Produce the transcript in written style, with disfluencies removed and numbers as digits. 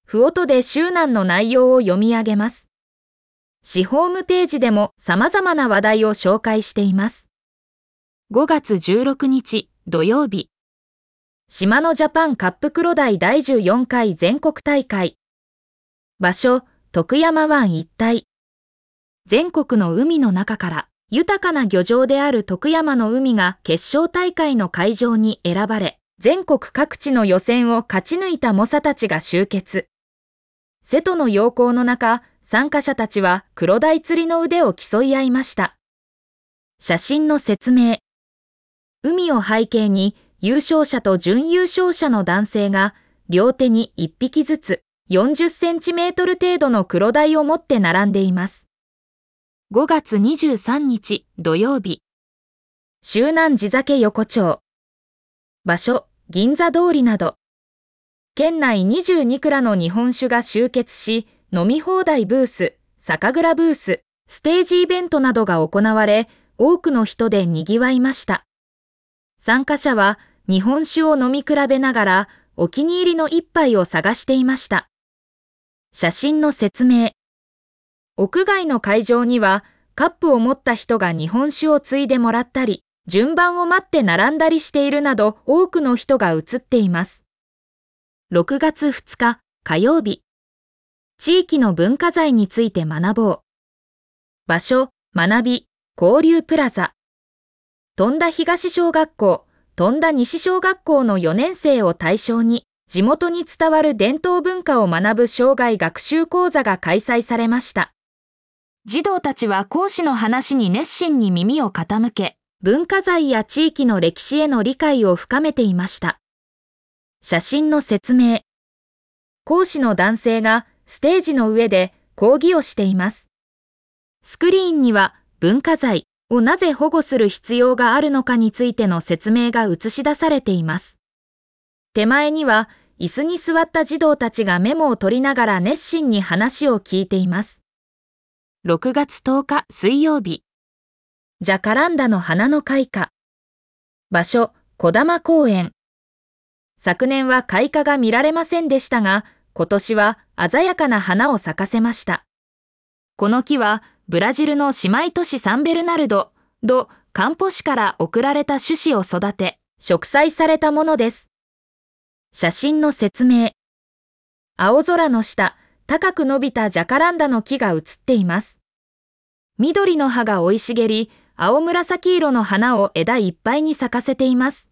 フオトで周南の内容を読み上げます。市ホームページでも様々な話題を紹介しています。5月16日土曜日。シマノジャパンカップクロダイ第14回全国大会。場所、徳山湾一帯。全国の海の中から豊かな漁場である徳山の海が決勝大会の会場に選ばれ、全国各地の予選を勝ち抜いた猛者たちが集結。瀬戸の陽光の中、参加者たちはクロダイ釣りの腕を競い合いました。写真の説明。海を背景に優勝者と準優勝者の男性が両手に1匹ずつ40センチメートル程度のクロダイを持って並んでいます。5月23日土曜日。周南地酒横丁。場所、銀座通りなど。県内22蔵の日本酒が集結し、飲み放題ブース、酒蔵ブース、ステージイベントなどが行われ、多くの人で賑わいました。参加者は日本酒を飲み比べながら、お気に入りの一杯を探していました。写真の説明。屋外の会場には、カップを持った人が日本酒をついでもらったり、順番を待って並んだりしているなど多くの人が映っています。6月2日火曜日。地域の文化財について学ぼう。場所、学び、交流プラザ。富田東小学校、富田西小学校の4年生を対象に、地元に伝わる伝統文化を学ぶ生涯学習講座が開催されました。児童たちは講師の話に熱心に耳を傾け、文化財や地域の歴史への理解を深めていました。写真の説明。講師の男性がステージの上で講義をしています。スクリーンには文化財をなぜ保護する必要があるのかについての説明が映し出されています。手前には椅子に座った児童たちがメモを取りながら熱心に話を聞いています。6月10日水曜日。ジャカランダの花の開花。場所、小玉公園。昨年は開花が見られませんでしたが、今年は鮮やかな花を咲かせました。この木はブラジルの姉妹都市サンベルナルド・ド・カンポ市から送られた種子を育て、植栽されたものです。写真の説明。青空の下、高く伸びたジャカランダの木が写っています。緑の葉が生い茂り、青紫色の花を枝いっぱいに咲かせています。